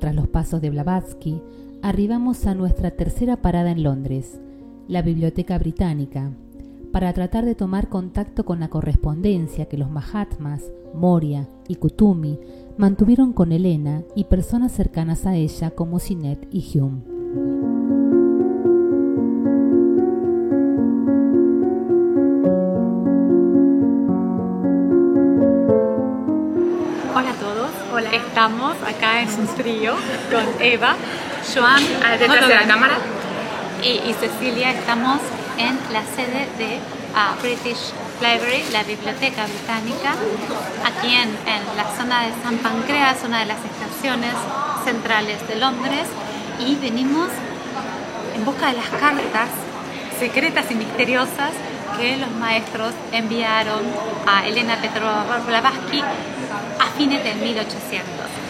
tras los pasos de Blavatsky, arribamos a nuestra tercera parada en Londres, la Biblioteca Británica, para tratar de tomar contacto con la correspondencia que los Mahatmas, Moria y Kutumi mantuvieron con Elena y personas cercanas a ella como Sinet y Hume. Hola a todos, hola. Estamos acá en un trío con Eva, Joan detrás de la cámara y Cecilia. Estamos en la sede de British Library, la Biblioteca Británica, aquí en la zona de San Pancreas, una de las estaciones centrales de Londres, y venimos en busca de las cartas secretas y misteriosas que los maestros enviaron a Elena Petrovna Blavatsky a fines del 1800.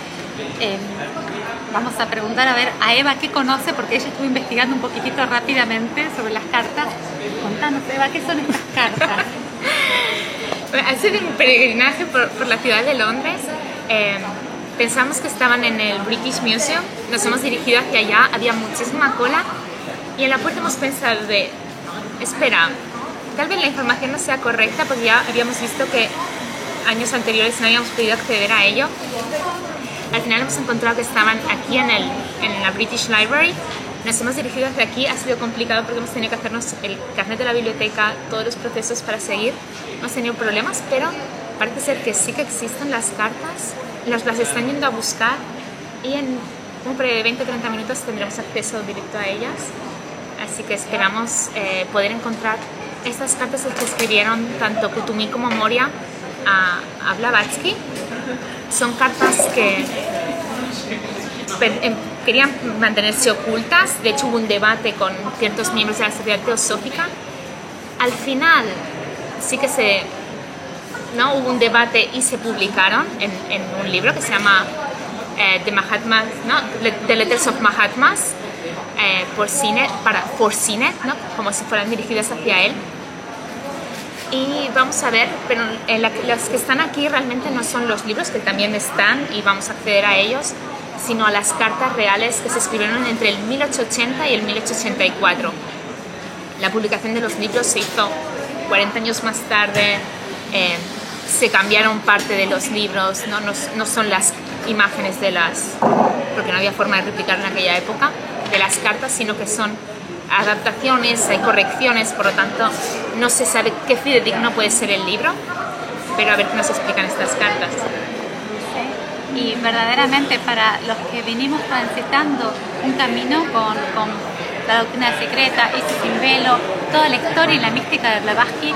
Vamos a preguntar a Eva qué conoce, porque ella estuvo investigando un poquitito rápidamente sobre las cartas. Contanos, Eva, ¿qué son estas cartas? Al ser un peregrinaje por la ciudad de Londres, pensamos que estaban en el British Museum, nos hemos dirigido hacia allá, había muchísima cola, y en la puerta hemos pensado espera, tal vez la información no sea correcta, porque ya habíamos visto que años anteriores no habíamos podido acceder a ello. Al final hemos encontrado que estaban aquí en la British Library. Nos hemos dirigido hacia aquí, ha sido complicado porque hemos tenido que hacernos el carnet de la biblioteca, todos los procesos para seguir. Hemos tenido problemas, pero parece ser que sí que existen las cartas, las están yendo a buscar, y en un periodo de 20 o 30 minutos tendremos acceso directo a ellas. Así que esperamos poder encontrar estas cartas que escribieron tanto Kutumi como Moria a Blavatsky. Son cartas que querían mantenerse ocultas. De hecho, hubo un debate con ciertos miembros de la Sociedad Teosófica. Al final sí que hubo un debate y se publicaron en un libro que se llama The Letters of Mahatmas, for Sinet, ¿no? Como si fueran dirigidas hacia él. Y vamos a ver, pero las que están aquí realmente no son los libros, que también están y vamos a acceder a ellos, sino a las cartas reales que se escribieron entre el 1880 y el 1884. La publicación de los libros se hizo 40 años más tarde, se cambiaron parte de los libros, no son las imágenes porque no había forma de replicar en aquella época, de las cartas, sino que son adaptaciones, hay correcciones, por lo tanto no se sabe qué fidedigno puede ser el libro, pero a ver qué nos explican estas cartas. Sí. Y verdaderamente para los que venimos transitando un camino con la doctrina secreta, Isis sin velo, toda la historia y la mística de Blavatsky,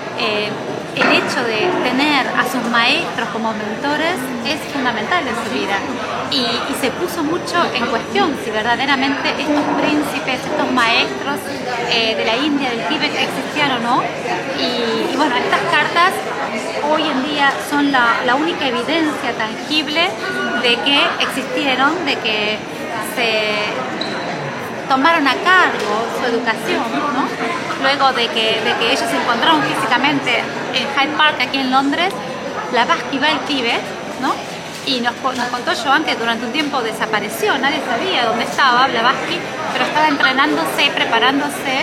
el hecho de tener a sus maestros como mentores es fundamental en su vida, y se puso mucho en cuestión si verdaderamente estos príncipes, estos maestros de la India, del Tíbet, existían o no. Y bueno, estas cartas hoy en día son la única evidencia tangible de que existieron, de que se tomaron a cargo su educación, ¿no? Luego de que ellos se encontraron físicamente en Hyde Park, aquí en Londres, Blavatsky va al Tíbet, ¿no? Y nos contó Joan que durante un tiempo desapareció, nadie sabía dónde estaba Blavatsky, pero estaba entrenándose, preparándose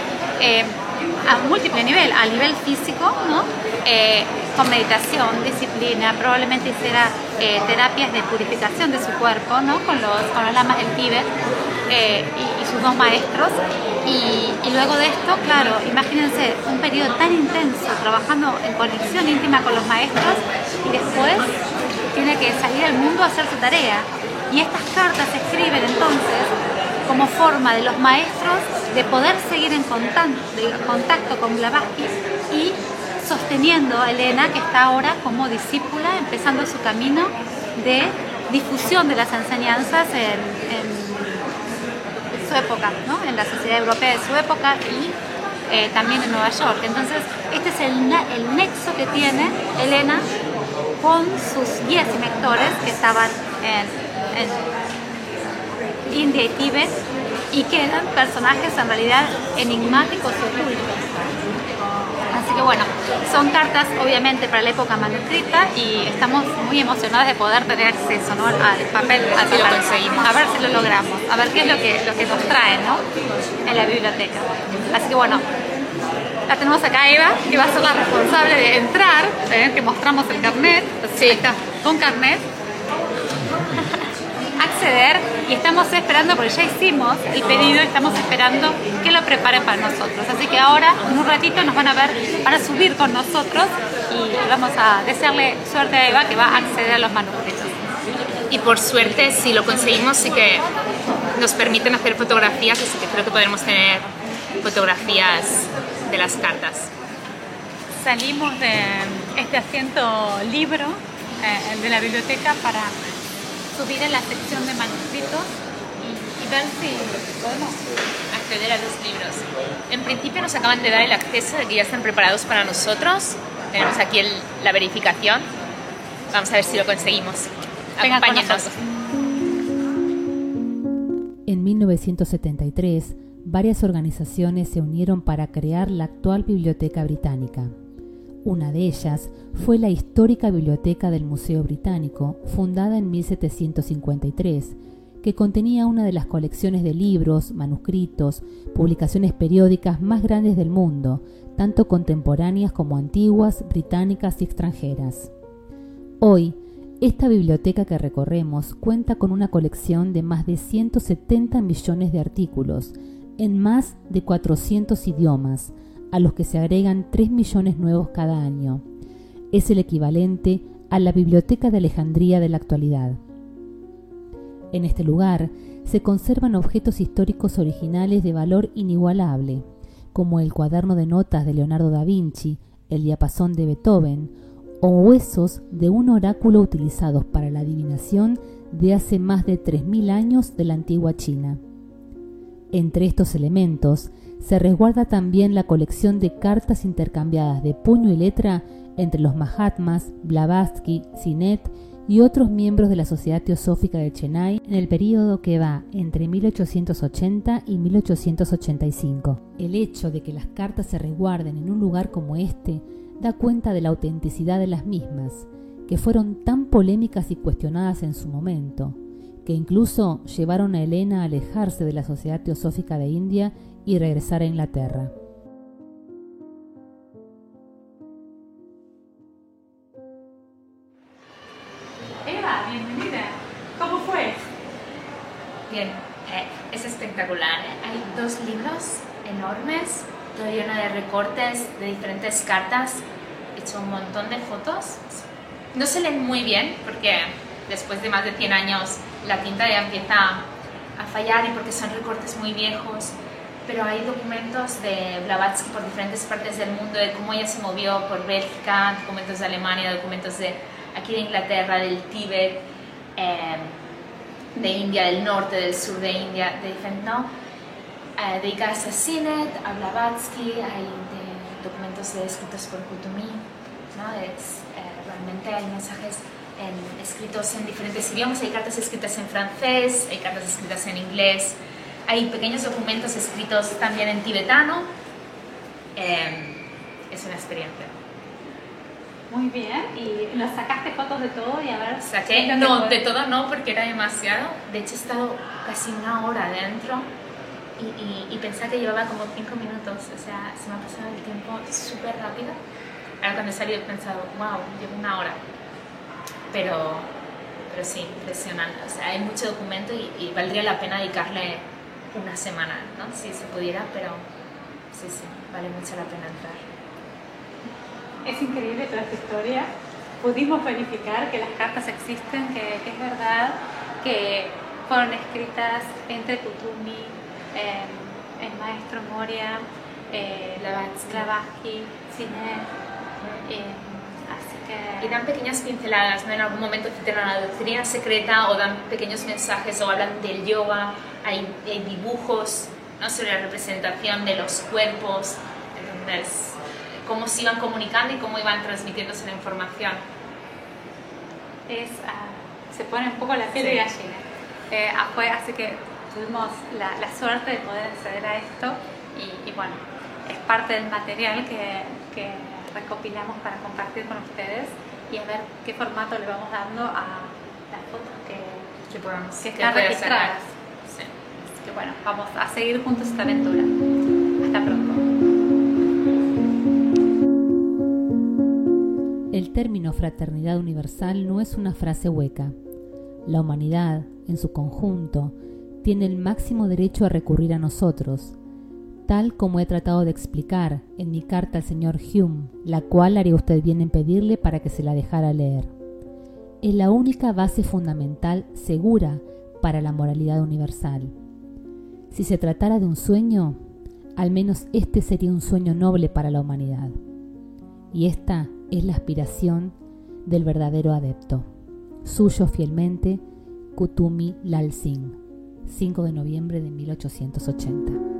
a múltiple nivel, a nivel físico, ¿no? Con meditación, disciplina, probablemente hiciera terapias de purificación de su cuerpo, ¿no? Con los lamas del Tíbet y sus dos maestros. Y luego de esto, claro, imagínense un periodo tan intenso trabajando en conexión íntima con los maestros, y después tiene que salir al mundo a hacer su tarea. Y estas cartas se escriben entonces como forma de los maestros de poder seguir en contacto con Blavatsky y sosteniendo a Elena, que está ahora como discípula, empezando su camino de difusión de las enseñanzas en su época, ¿no? En la sociedad europea de su época, y también en Nueva York. Entonces, este es el nexo que tiene Elena con sus guías y mentores que estaban en India y Tíbet, y que eran personajes en realidad enigmáticos y ocultos. Así que bueno, son cartas obviamente para la época manuscrita y estamos muy emocionadas de poder tener acceso, ¿no?, al papel, a ver si lo conseguimos. A ver si lo logramos, a ver qué es lo que nos trae, ¿no?, en la biblioteca. Así que bueno, la tenemos acá Eva, que va a ser la responsable de entrar, que mostramos el carnet. Sí. Ahí está, con carnet. Acceder, y estamos esperando, porque ya hicimos el pedido, estamos esperando que lo preparen para nosotros. Así que ahora, en un ratito, nos van a ver para subir con nosotros y vamos a desearle suerte a Eva, que va a acceder a los manuscritos. Y por suerte, si lo conseguimos, sí que nos permiten hacer fotografías, así que creo que podremos tener fotografías de las cartas. Salimos de este asiento libro de la biblioteca para subir a la sección de manuscritos y ver si podemos acceder a los libros. En principio nos acaban de dar el acceso de que ya están preparados para nosotros. Tenemos aquí la verificación. Vamos a ver si lo conseguimos. Acompáñenos. En 1973, varias organizaciones se unieron para crear la actual Biblioteca Británica. Una de ellas fue la histórica Biblioteca del Museo Británico, fundada en 1753, que contenía una de las colecciones de libros, manuscritos, publicaciones periódicas más grandes del mundo, tanto contemporáneas como antiguas, británicas y extranjeras. Hoy, esta biblioteca que recorremos cuenta con una colección de más de 170 millones de artículos, en más de 400 idiomas, a los que se agregan 3 millones nuevos cada año. Es el equivalente a la Biblioteca de Alejandría de la actualidad. En este lugar se conservan objetos históricos originales de valor inigualable, como el cuaderno de notas de Leonardo da Vinci, el diapasón de Beethoven, o huesos de un oráculo utilizados para la adivinación de hace más de 3.000 años de la antigua China. Entre estos elementos se resguarda también la colección de cartas intercambiadas de puño y letra entre los Mahatmas, Blavatsky, Sinet y otros miembros de la Sociedad Teosófica de Chennai en el período que va entre 1880 y 1885. El hecho de que las cartas se resguarden en un lugar como este da cuenta de la autenticidad de las mismas, que fueron tan polémicas y cuestionadas en su momento, que incluso llevaron a Elena a alejarse de la Sociedad Teosófica de India y regresar a Inglaterra. Eva, bienvenida. ¿Cómo fue? Bien, es espectacular. Hay 2 libros enormes, todo lleno de recortes de diferentes cartas. He hecho un montón de fotos. No se leen muy bien porque después de más de 100 años la tinta ya empieza a fallar y porque son recortes muy viejos. Pero hay documentos de Blavatsky por diferentes partes del mundo, de cómo ella se movió por Bélgica, documentos de Alemania, documentos de aquí de Inglaterra, del Tíbet, de India, del norte, del sur de India, de diferentes, ¿no? Dedicadas a Sinet, a Blavatsky, hay documentos escritos por Kutumi, ¿no? Realmente hay mensajes escritos en diferentes idiomas, hay cartas escritas en francés, hay cartas escritas en inglés, hay pequeños documentos escritos también en tibetano. Es una experiencia. Muy bien, ¿y nos sacaste fotos de todo y a ver? Saqué, no, de todo no, porque era demasiado. De hecho he estado casi 1 hora dentro y pensaba que llevaba como 5 minutos, o sea, se me ha pasado el tiempo súper rápido. Ahora cuando he salido he pensado, wow, llevo 1 hora. Pero sí, impresionante. O sea, hay mucho documento y valdría la pena dedicarle 1 semana, ¿no? Si se pudiera, pero sí, vale mucho la pena entrar. Es increíble toda esta historia. Pudimos verificar que las cartas existen, que es verdad, que fueron escritas entre Kutumi, el maestro Moria, Blavatsky, Sinet. Así que... Y dan pequeñas pinceladas, ¿no? En algún momento citan la doctrina secreta o dan pequeños mensajes o hablan del yoga, hay dibujos, ¿no? Sobre la representación de los cuerpos, entonces cómo se iban comunicando y cómo iban transmitiéndose la información. Se pone un poco la piel de gallina. Así que tuvimos la suerte de poder acceder a esto y bueno, es parte del material que recopilamos para compartir con ustedes y a ver qué formato le vamos dando a las fotos que están registradas. Sí. Así que bueno, vamos a seguir juntos esta aventura. Hasta pronto. El término fraternidad universal no es una frase hueca. La humanidad, en su conjunto, tiene el máximo derecho a recurrir a nosotros, tal como he tratado de explicar en mi carta al señor Hume, la cual haría usted bien en pedirle para que se la dejara leer. Es la única base fundamental segura para la moralidad universal. Si se tratara de un sueño, al menos este sería un sueño noble para la humanidad. Y esta es la aspiración del verdadero adepto. Suyo fielmente, Kutumi Lal Singh, 5 de noviembre de 1880.